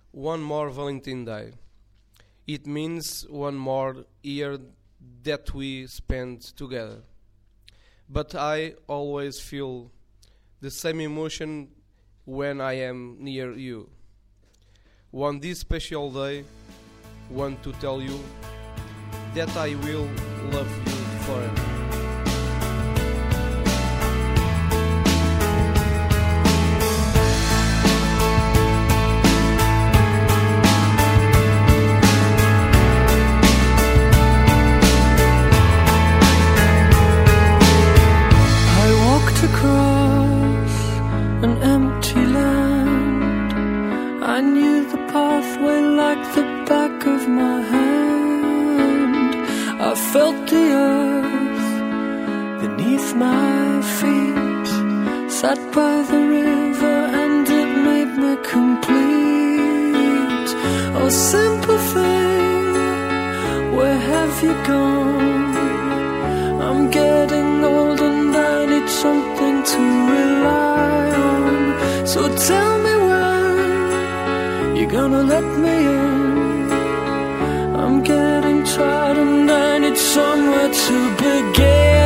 one more Valentine Day. It means one more year that we spend together. But I always feel the same emotion when I am near you. On this special day, want to tell you that I will love you forever. Across an empty land, I knew the pathway like the back of my hand. I felt the earth beneath my feet, sat by the river and it made me complete. Oh, simple thing, where have you gone? I'm getting old and I need something to rely on. So tell me when you're gonna let me in. I'm getting tired and I need somewhere to begin.